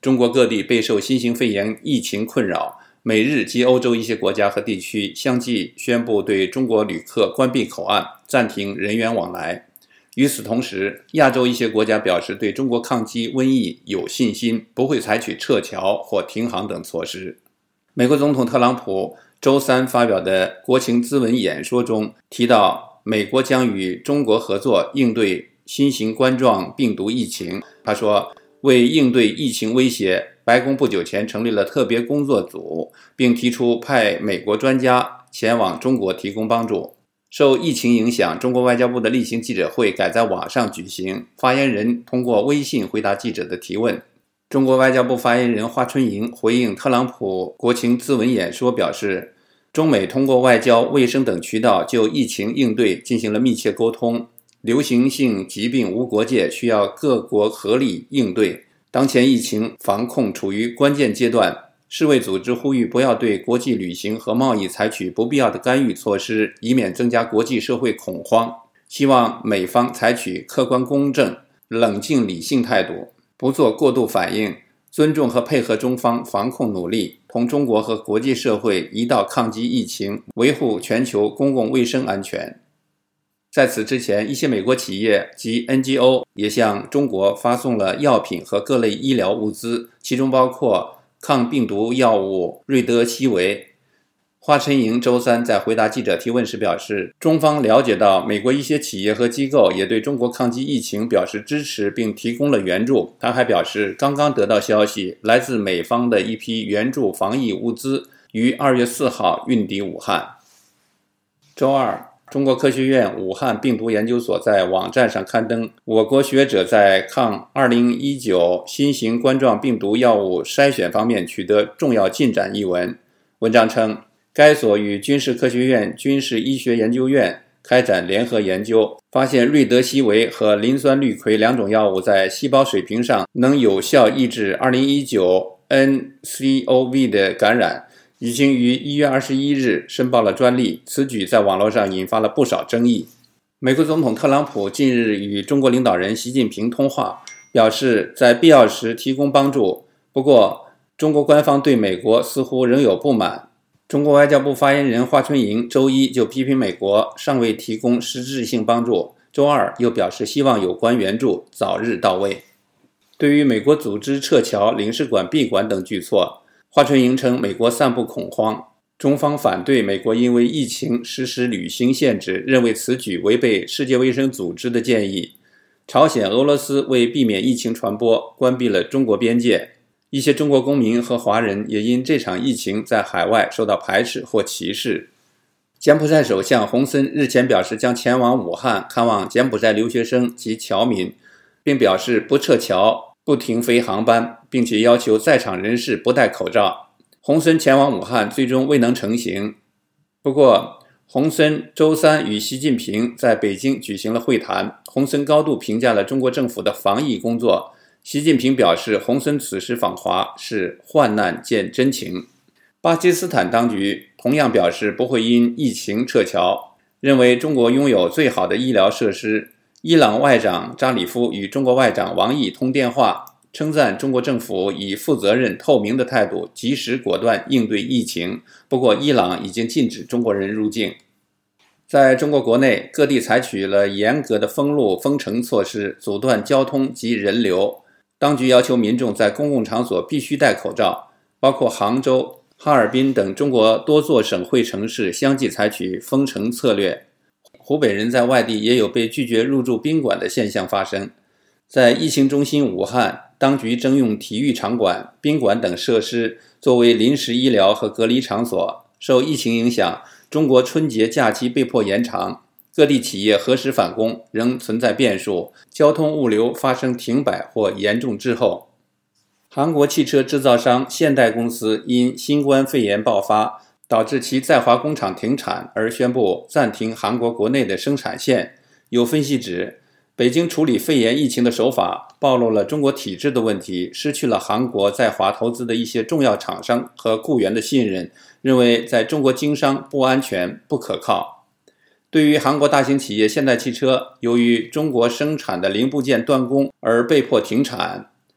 中国各地备受新型肺炎疫情困扰，美日及欧洲一些国家和地区相继宣布对中国旅客关闭口岸，暂停人员往来。与此同时，亚洲一些国家表示对中国抗击瘟疫有信心，不会采取撤侨或停航等措施。美国总统特朗普周三发表的国情咨文演说中提到，美国将与中国合作应对新型冠状病毒疫情。他说，为应对疫情威胁，白宫不久前成立了特别工作组，并提出派美国专家前往中国提供帮助。受疫情影响，中国外交部的例行记者会改在网上举行，发言人通过微信回答记者的提问。中国外交部发言人华春莹回应特朗普国情咨文演说表示，中美通过外交、卫生等渠道就疫情应对进行了密切沟通。流行性疾病无国界，需要各国合力应对。当前疫情防控处于关键阶段，世卫组织呼吁不要对国际旅行和贸易采取不必要的干预措施，以免增加国际社会恐慌。希望美方采取客观公正、冷静理性态度，不做过度反应，尊重和配合中方防控努力，同中国和国际社会一道抗击疫情，维护全球公共卫生安全。在此之前，一些美国企业及 NGO 也向中国发送了药品和各类医疗物资，其中包括抗病毒药物瑞德西韦。华春莹周三在回答记者提问时表示，中方了解到美国一些企业和机构也对中国抗击疫情表示支持并提供了援助。他还表示，刚刚得到消息，来自美方的一批援助防疫物资于2月4号运抵武汉。周二，中国科学院武汉病毒研究所在网站上刊登我国学者在抗2019新型冠状病毒药物筛选方面取得重要进展一文。文章称，该所与军事科学院军事医学研究院开展联合研究，发现瑞德西韦和磷酸氯喹两种药物在细胞水平上能有效抑制2019 nCoV 的感染，已经于1月21日申报了专利。此举在网络上引发了不少争议。美国总统特朗普近日与中国领导人习近平通话，表示在必要时提供帮助。不过，中国官方对美国似乎仍有不满。中国外交部发言人华春莹周一就批评美国尚未提供实质性帮助，周二又表示希望有关援助早日到位。对于美国组织撤侨、领事馆闭馆等举措，华春莹称美国散布恐慌，中方反对美国因为疫情实施旅行限制，认为此举违背世界卫生组织的建议。朝鲜、俄罗斯为避免疫情传播，关闭了中国边界。一些中国公民和华人也因这场疫情在海外受到排斥或歧视。柬埔寨首相洪森日前表示将前往武汉看望柬埔寨留学生及侨民，并表示不撤侨、不停飞航班，并且要求在场人士不戴口罩。洪森前往武汉最终未能成行。不过，洪森周三与习近平在北京举行了会谈，洪森高度评价了中国政府的防疫工作。习近平表示，洪森此时访华是患难见真情。巴基斯坦当局同样表示不会因疫情撤侨，认为中国拥有最好的医疗设施。伊朗外长扎里夫与中国外长王毅通电话，称赞中国政府以负责任、透明的态度及时果断应对疫情。不过，伊朗已经禁止中国人入境。在中国国内，各地采取了严格的封路封城措施，阻断交通及人流。当局要求民众在公共场所必须戴口罩，包括杭州、哈尔滨等中国多座省会城市相继采取封城策略。湖北人在外地也有被拒绝入住宾馆的现象发生。在疫情中心武汉，当局征用体育场馆、宾馆等设施作为临时医疗和隔离场所。受疫情影响，中国春节假期被迫延长，各地企业何时返工仍存在变数，交通物流发生停摆或严重滞后。韩国汽车制造商现代公司因新冠肺炎爆发，导致其在华工厂停产而宣布暂停韩国国内的生产线。有分析指，北京处理肺炎疫情的手法暴露了中国体制的问题，失去了韩国在华投资的一些重要厂商和雇员的信任，认为在中国经商不安全、不可靠。对于韩国大型企业现代汽车，由于中国生产的零部件断供而被迫停产，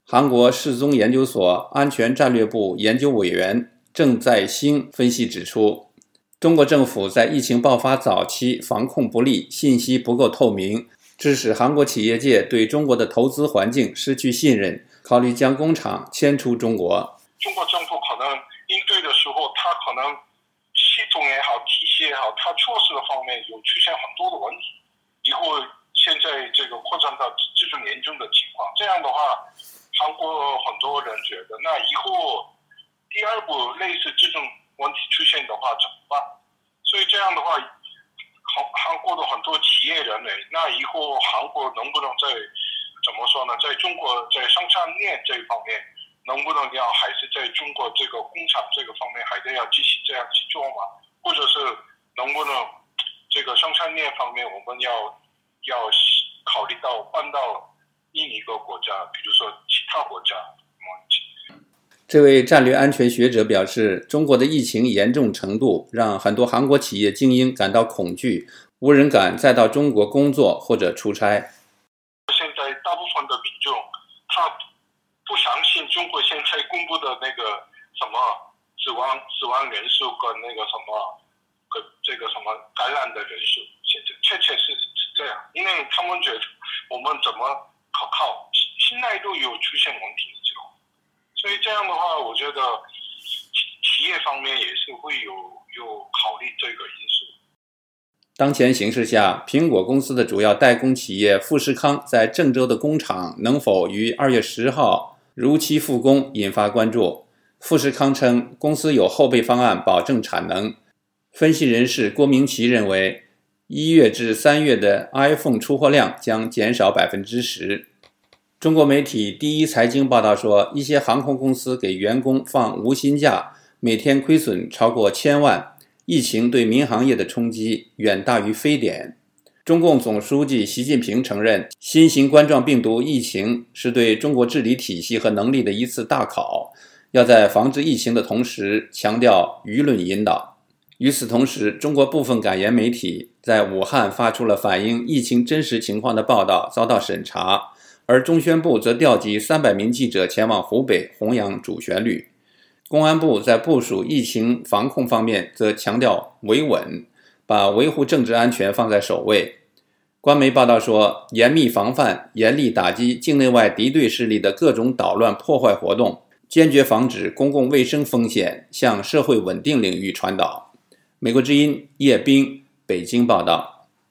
韩国世宗研究所安全战略部研究委员郑在兴分析指出，中国政府在疫情爆发早期防控不力，信息不够透明，致使韩国企业界对中国的投资环境失去信任，考虑将工厂迁出中国。 中国政府可能应对的时候，它可能系统也好，体系也好，它措施的方面有出现很多的问题。以后现在这个扩展到这种严重的情况，这样的话，韩国很多人觉得，那以后第二步类似这种问题出现的话怎么办？所以这样的话，韩国的很多企业人呢，那以后韩国能不能在怎么说呢？在中国在生产链这一方面，能不能还是在中国这个工厂这个方面还得要继续这样去做吗？或者是能不能这个生产链方面我们要考虑到搬到另一个国家，比如说其他国家。 这位战略安全学者表示，中国的疫情严重程度让很多韩国企业精英感到恐惧，无人敢再到中国工作或者出差。 现在大部分的民众他不相信中国现在公布的那个什么死亡人数跟那个什么跟这个什么感染的人数，现在确实是这样，因为他们觉得我们怎么可靠，信赖度有出现问题之后，所以这样的话，我觉得企业方面也是会有考虑这个因素。 当前形势下，苹果公司的主要代工企业富士康在郑州的工厂能否于2月10号如期复工引发关注。富士康称，公司有后备方案保证产能。分析人士郭明奇认为，1月至3月的 iPhone 出货量将减少 10%。中国媒体第一财经报道说，一些航空公司给员工放无薪假，每天亏损超过1000万。疫情对民航业的冲击远大于非典。中共总书记习近平承认，新型冠状病毒疫情是对中国治理体系和能力的一次大考，要在防治疫情的同时强调舆论引导。与此同时，中国部分感言媒体在武汉发出了反映疫情真实情况的报道，遭到审查，而中宣部则调集300名记者前往湖北弘扬主旋律。公安部在部署疫情防控方面则强调维稳，把维护政治安全放在首位。官媒报道说，严密防范，严厉打击境内外敌对势力的各种捣乱破坏活动，坚决防止公共卫生风险向社会稳定领域传导。美国之音叶冰，北京报道。